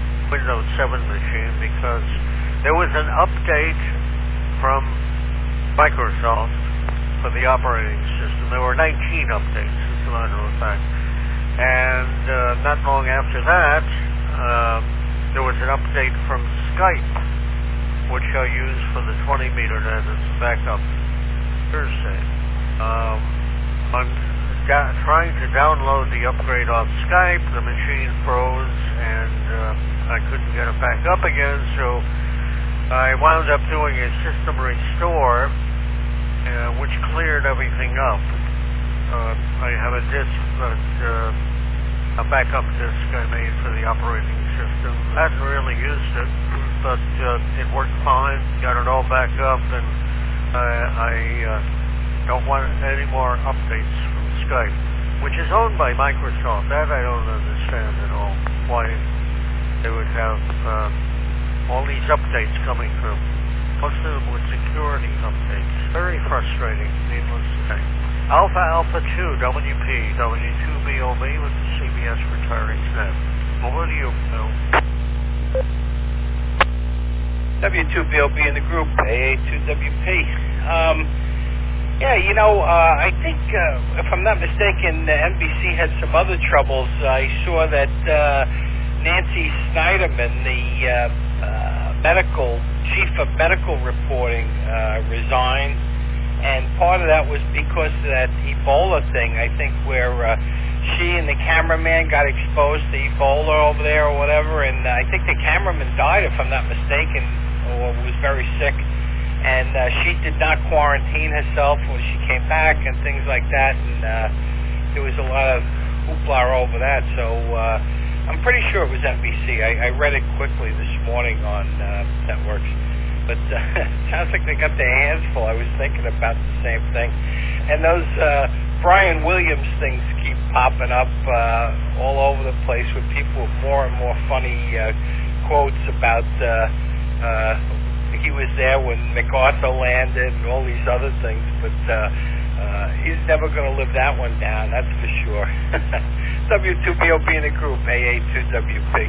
Windows seven machine because there was an update from Microsoft for the operating system. There were nineteen updates, as a matter of fact. And uh, not long after that, uh, there was an update from Skype, which I use for the twenty meter as its backup Thursday. Um, I'm da- trying to download the upgrade off Skype. The machine froze, and uh, I couldn't get it back up again, so I wound up doing a system restore, uh, which cleared everything up. Uh, I have a disk, that, uh, a backup disk I made for the operating system. I hadn't really used it, but uh, it worked fine. Got it all back up, and uh, I uh, don't want any more updates from Skype, which is owned by Microsoft. That I don't understand at all. Why they would have uh, all these updates coming through. Most of them with security updates. Very frustrating, needless to say. Alpha Alpha two W P W two B O B with the C B S retiring staff. Over to you, Bill. W two B O B in the group, A A two W P. Um, yeah, you know, uh, I think, uh, if I'm not mistaken, uh, N B C had some other troubles. I saw that uh, Nancy Snyderman, the uh, uh, medical chief of medical reporting, uh, resigned, and part of that was because of that Ebola thing, I think, where uh, she and the cameraman got exposed to Ebola over there or whatever, and uh, I think the cameraman died, if I'm not mistaken, or was very sick, and uh, she did not quarantine herself when she came back and things like that, and uh, there was a lot of hoopla over that, so uh, I'm pretty sure it was N B C. I, I read it quickly this morning on uh, networks, but uh, it sounds like they got their hands full. I was thinking about the same thing, and those uh, Brian Williams things keep popping up uh, all over the place with people with more and more funny uh, quotes about uh, uh, he was there when MacArthur landed and all these other things, but uh, uh, he's never going to live that one down, that's for sure. W two B O B in the group, A A two W P.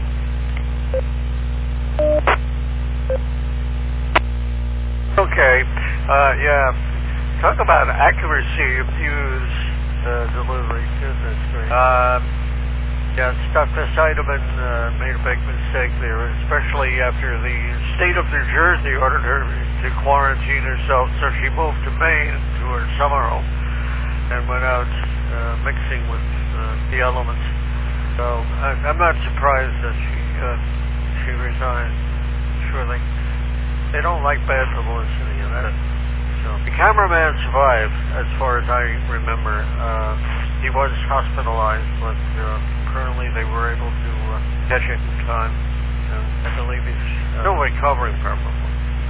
Okay, uh, yeah, talk about accuracy of news uh, delivery. Goodness gracious. Uh, yes, Doctor Seidemann uh, made a big mistake there, especially after the state of New Jersey ordered her to quarantine herself, so she moved to Maine to her summer home and went out uh, mixing with uh, the elements. So I, I'm not surprised that she uh, she resigned. Sure, they they don't like bad publicity, and that. So the cameraman survived, as far as I remember. Uh, he was hospitalized, but uh, currently they were able to uh, catch it in time, and I believe he's uh, still recovering probably.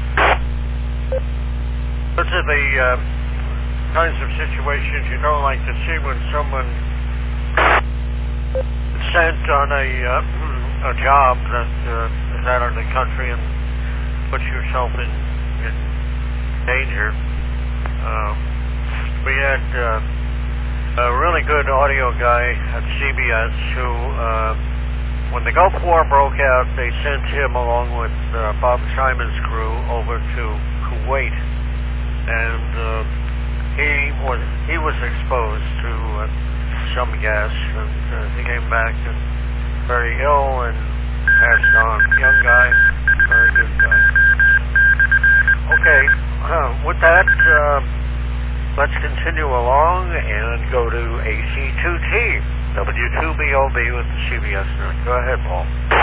Those are the uh, kinds of situations you don't like to see when someone is sent on a uh, a job that uh, is out of the country and puts yourself in, in danger. Um, we had uh, a really good audio guy at C B S who, uh, when the Gulf War broke out, they sent him along with uh, Bob Simon's crew over to Kuwait, and uh, he was he was exposed to uh, some gas, and uh, he came back and very ill and passed on. Young guy, very good guy. Okay, uh, with that, uh, let's continue along and go to A C two T, W two B O B with the C B S nerd. Go ahead, Paul.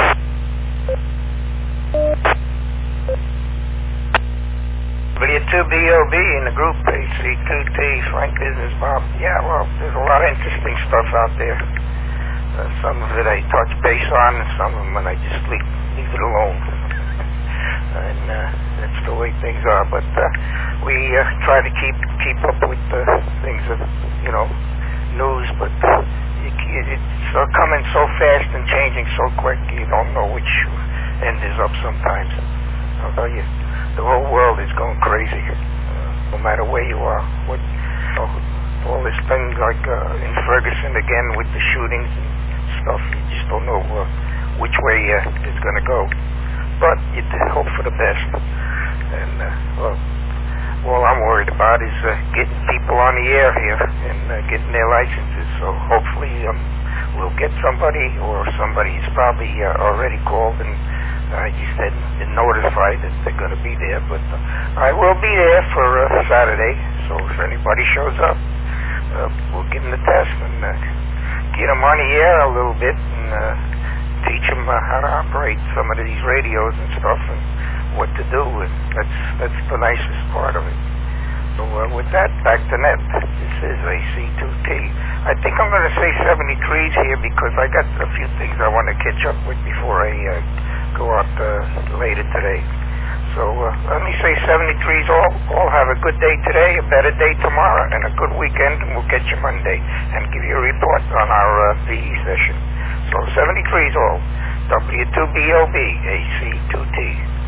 W two B O B in the group, A C two T, Frank Business Bob. Yeah, well, there's a lot of interesting stuff out there. Uh, some of it I touch base on, and some of them I just leave, leave it alone. and uh, that's the way things are. But uh, we uh, try to keep keep up with uh, things of, you know, news, but uh, you, it's uh, coming so fast and changing so quick, you don't know which end is up sometimes. I'll tell you, the whole world is going crazy, uh, no matter where you are. What, you know, all this thing like uh, in Ferguson again with the shootings and stuff, you just don't know uh, which way uh, it's going to go. But you hope for the best. And uh, well, all I'm worried about is uh, getting people on the air here and uh, getting their licenses. So hopefully um, we'll get somebody, or somebody's probably uh, already called and uh, you said been notified that they're going to be there. But uh, I will be there for uh, Saturday. So if anybody shows up, uh, we'll give them the test and uh, get them on the air a little bit and uh, teach them uh, how to operate some of these radios and stuff and what to do. And that's that's the nicest part of it. So uh, with that, back to net. This is A C two T. I think I'm going to say seventy-threes here because I got a few things I want to catch up with before I uh, go out uh, later today. So uh, let me say seventy-threes all. All have a good day today, a better day tomorrow, and a good weekend, and we'll catch you Monday and give you a report on our uh, V E session. So seventy-threes all. W two B O B, A C two T.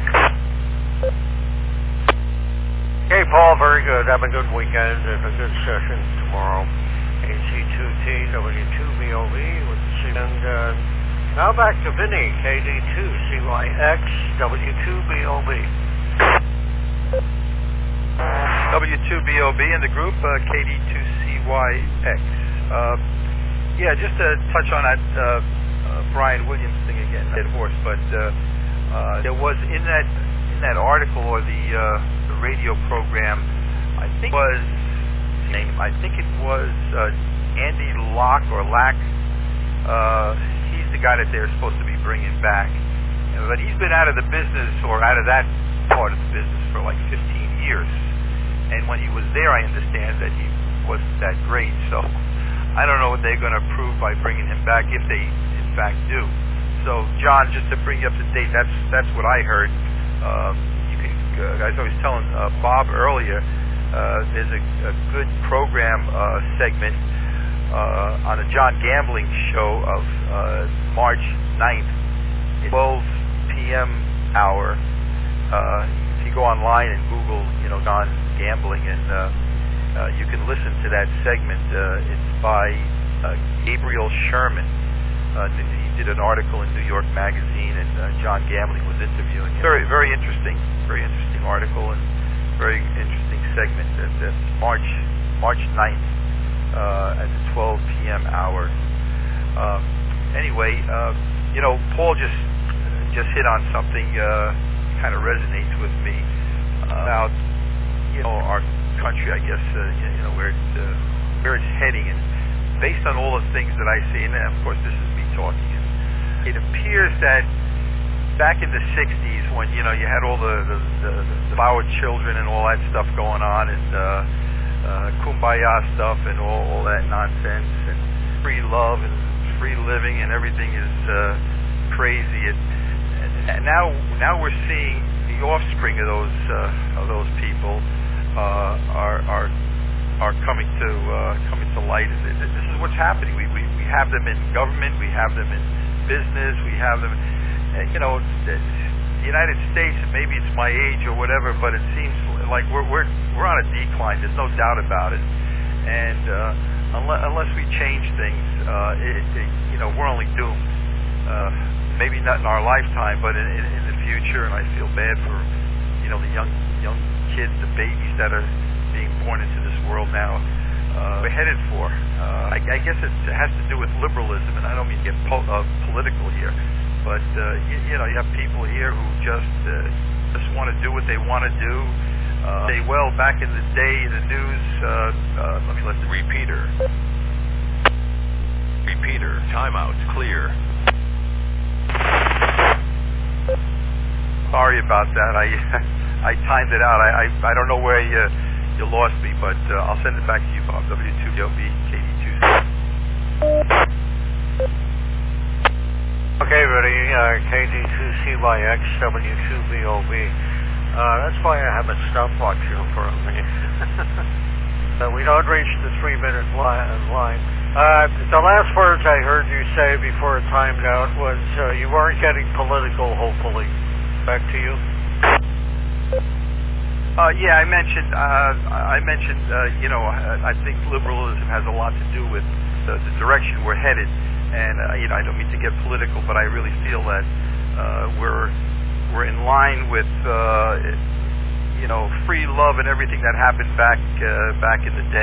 Okay, Paul, very good. Have a good weekend and a good session tomorrow. A C two T, W two B O B with the C. And uh, now back to Vinny, K D two C Y X, W two B O B. W two B O B in the group, uh, K D two C Y X. Uh, yeah, just to touch on that uh, uh, Brian Williams thing again, dead horse, but uh, uh, there was in that in that article or the, uh, the radio program, I think it was name, I think it was uh, Andy Locke or Lack. Uh, he's the guy that they're supposed to be bringing back, but he's been out of the business or out of that part of the business for like fifteen years. And when he was there, I understand that he wasn't that great. So I don't know what they're going to prove by bringing him back, if they in fact do. So John, just to bring you up to date, that's that's what I heard. Um, you can, uh, as I was telling uh, Bob earlier, uh, there's a, a good program uh, segment uh, on the John Gambling show of uh, March ninth, twelve p.m. hour. Uh, if you go online and Google, you know, John Gambling, and uh, uh, you can listen to that segment. Uh, it's by uh, Gabriel Sherman. Uh, he did an article in New York Magazine, and uh, John Gambling was interviewing him. Very, very interesting, very interesting article, and very interesting segment. At, at March March ninth uh, at the twelve p.m. hour. Um, anyway, uh, you know, Paul just just hit on something uh, kind of resonates with me uh, about you know our country. I guess uh, you know where it's, uh, where it's heading, and based on all the things that I see, and of course this is me talking. It appears that back in the sixties, when you know you had all the the, the, the flower children and all that stuff going on, and uh, uh, kumbaya stuff and all, all that nonsense, and free love and free living, and everything is uh, crazy. It, and now now we're seeing the offspring of those uh, of those people uh, are are are coming to uh, coming to light. This is what's happening. We, we we have them in government. We have them in business. We have them. You know, the United States. Maybe it's my age or whatever, but it seems like we're we're we're on a decline. There's no doubt about it. And uh, unless unless we change things, uh, it, it, you know, we're only doomed. Uh, maybe not in our lifetime, but in, in, in the future. And I feel bad for you know the young young kids, the babies that are being born into this world now. Uh, we're headed for. Uh, I, I guess it has to do with liberalism, and I don't mean to get po- uh, political here, but uh, you, you know, you have people here who just uh, just want to do what they want to do. Uh, say, well, back in the day, the news. Uh, uh, let me let the repeater. Repeater. Timeout. Clear. Sorry about that. I I timed it out. I I, I don't know where you. You lost me, but uh, I'll send it back to you, Bob. W two B O B, K D two. Okay, ready. Uh, K D two C Y X, W two B O B. Uh, that's why I have a stopwatch here for a minute. uh, we don't reach the three-minute li- line. Uh, the last words I heard you say before it timed out was uh, you weren't getting political, hopefully. Back to you. Uh, yeah, I mentioned. Uh, I mentioned. Uh, you know, I, I think liberalism has a lot to do with the, the direction we're headed, and uh, you know, I don't mean to get political, but I really feel that uh, we're we're in line with uh, you know, free love and everything that happened back uh, back in the day.